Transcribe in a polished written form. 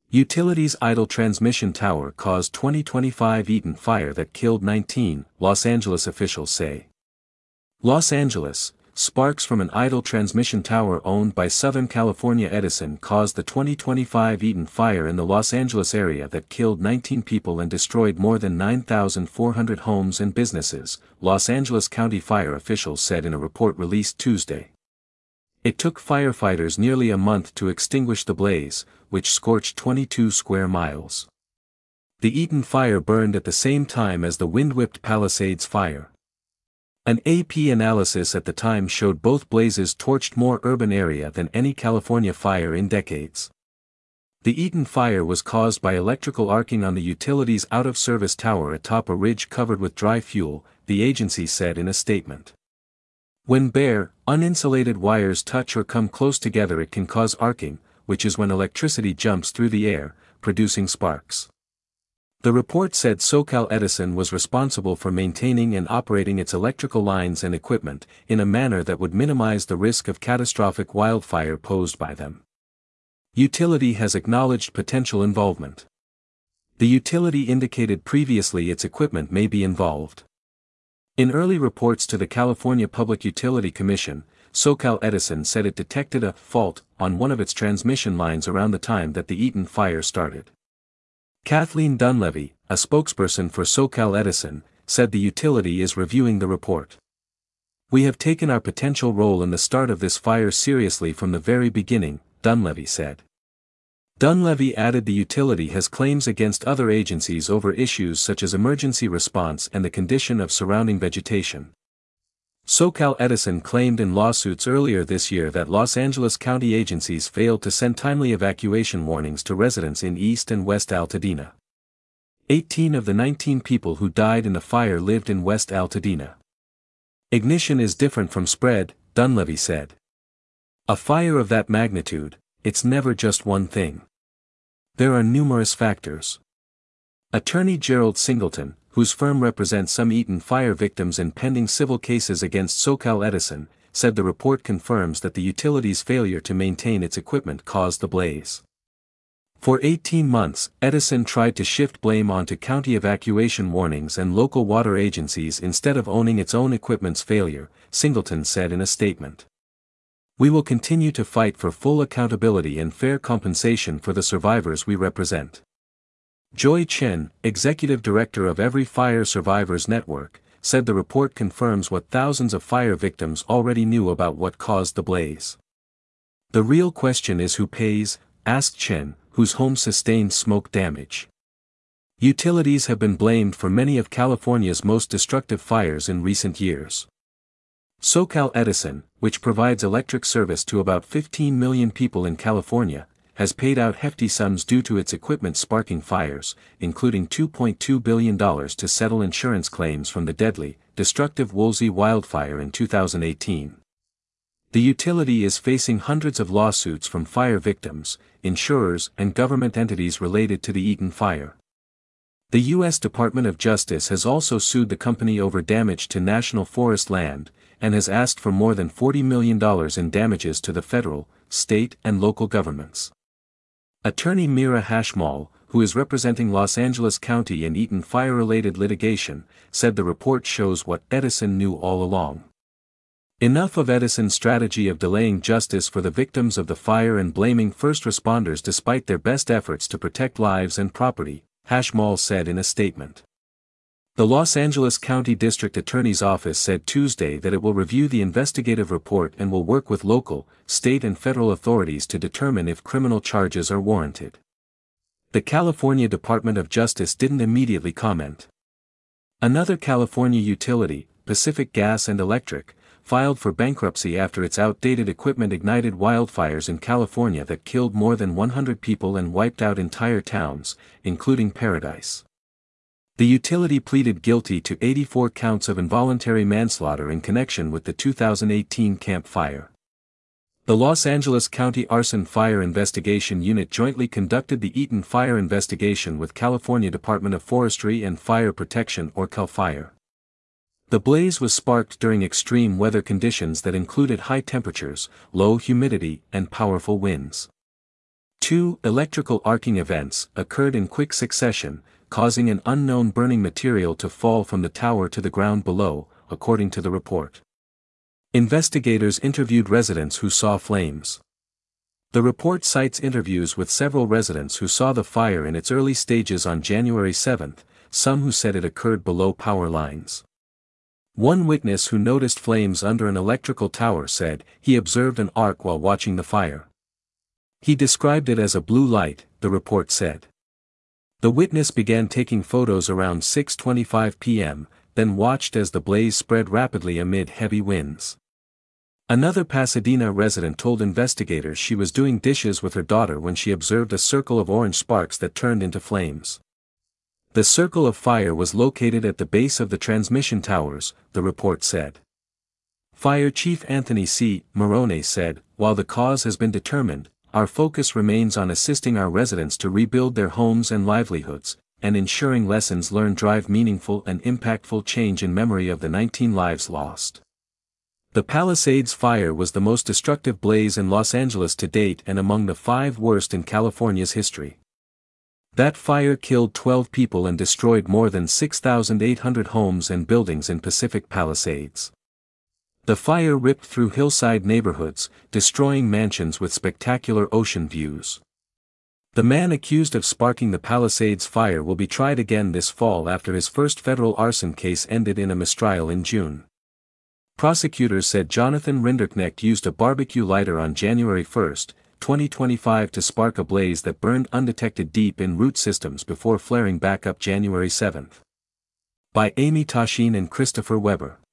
Utilities idle transmission tower caused 2025 Eaton fire that killed 19, Los Angeles officials say. Los Angeles, sparks from an idle transmission tower owned by Southern California Edison caused the 2025 Eaton fire in the Los Angeles area that killed 19 people and destroyed more than 9,400 homes and businesses, Los Angeles County fire officials said in a report released Tuesday. It took firefighters nearly a month to extinguish the blaze, which scorched 22 square miles. The Eaton fire burned at the same time as the wind-whipped Palisades fire. An AP analysis at the time showed both blazes torched more urban area than any California fire in decades. The Eaton fire was caused by electrical arcing on the utility's out-of-service tower atop a ridge covered with dry fuel, the agency said in a statement. When bare, uninsulated wires touch or come close together, it can cause arcing, which is when electricity jumps through the air, producing sparks. The report said SoCal Edison was responsible for maintaining and operating its electrical lines and equipment in a manner that would minimize the risk of catastrophic wildfire posed by them. Utility has acknowledged potential involvement. The utility indicated previously its equipment may be involved. In early reports to the California Public Utility Commission, SoCal Edison said it detected a fault on one of its transmission lines around the time that the Eaton fire started. Kathleen Dunleavy, a spokesperson for SoCal Edison, said the utility is reviewing the report. "We have taken our potential role in the start of this fire seriously from the very beginning," Dunleavy said. Dunleavy added the utility has claims against other agencies over issues such as emergency response and the condition of surrounding vegetation. SoCal Edison claimed in lawsuits earlier this year that Los Angeles County agencies failed to send timely evacuation warnings to residents in East and West Altadena. 18 of the 19 people who died in the fire lived in West Altadena. "Ignition is different from spread," Dunleavy said. "A fire of that magnitude, it's never just one thing. There are numerous factors." Attorney Gerald Singleton, whose firm represents some Eaton fire victims in pending civil cases against SoCal Edison, said the report confirms that the utility's failure to maintain its equipment caused the blaze. For 18 months, Edison tried to shift blame onto county evacuation warnings and local water agencies instead of owning its own equipment's failure, Singleton said in a statement. "We will continue to fight for full accountability and fair compensation for the survivors we represent." Joy Chen, executive director of Every Fire Survivors Network, said the report confirms what thousands of fire victims already knew about what caused the blaze. "The real question is who pays," asked Chen, whose home sustained smoke damage. Utilities have been blamed for many of California's most destructive fires in recent years. SoCal Edison, which provides electric service to about 15 million people in California, has paid out hefty sums due to its equipment sparking fires, including $2.2 billion to settle insurance claims from the deadly, destructive Woolsey wildfire in 2018. The utility is facing hundreds of lawsuits from fire victims, insurers and government entities related to the Eaton fire. The U.S. Department of Justice has also sued the company over damage to national forest land, and has asked for more than $40 million in damages to the federal, state and local governments. Attorney Mira Hashmal, who is representing Los Angeles County in Eaton fire-related litigation, said the report shows what Edison knew all along. "Enough of Edison's strategy of delaying justice for the victims of the fire and blaming first responders despite their best efforts to protect lives and property," Hashmal said in a statement. The Los Angeles County District Attorney's Office said Tuesday that it will review the investigative report and will work with local, state and federal authorities to determine if criminal charges are warranted. The California Department of Justice didn't immediately comment. Another California utility, Pacific Gas and Electric, filed for bankruptcy after its outdated equipment ignited wildfires in California that killed more than 100 people and wiped out entire towns, including Paradise. The utility pleaded guilty to 84 counts of involuntary manslaughter in connection with the 2018 Camp Fire. The Los Angeles County Arson Fire Investigation Unit jointly conducted the Eaton Fire investigation with California Department of Forestry and Fire Protection or CAL FIRE. The blaze was sparked during extreme weather conditions that included high temperatures, low humidity and powerful winds. Two electrical arcing events occurred in quick succession, causing an unknown burning material to fall from the tower to the ground below, according to the report. Investigators interviewed residents who saw flames. The report cites interviews with several residents who saw the fire in its early stages on January 7, some who said it occurred below power lines. One witness who noticed flames under an electrical tower said he observed an arc while watching the fire. He described it as a blue light, the report said. The witness began taking photos around 6:25 p.m., then watched as the blaze spread rapidly amid heavy winds. Another Pasadena resident told investigators she was doing dishes with her daughter when she observed a circle of orange sparks that turned into flames. The circle of fire was located at the base of the transmission towers, the report said. Fire Chief Anthony C. Marone said, "While the cause has been determined, our focus remains on assisting our residents to rebuild their homes and livelihoods, and ensuring lessons learned drive meaningful and impactful change in memory of the 19 lives lost." The Palisades fire was the most destructive blaze in Los Angeles to date and among the 5 worst in California's history. That fire killed 12 people and destroyed more than 6,800 homes and buildings in Pacific Palisades. The fire ripped through hillside neighborhoods, destroying mansions with spectacular ocean views. The man accused of sparking the Palisades fire will be tried again this fall after his first federal arson case ended in a mistrial in June. Prosecutors said Jonathan Rinderknecht used a barbecue lighter on January 1, 2025 to spark a blaze that burned undetected deep in root systems before flaring back up January 7. By Amy Taschin and Christopher Weber.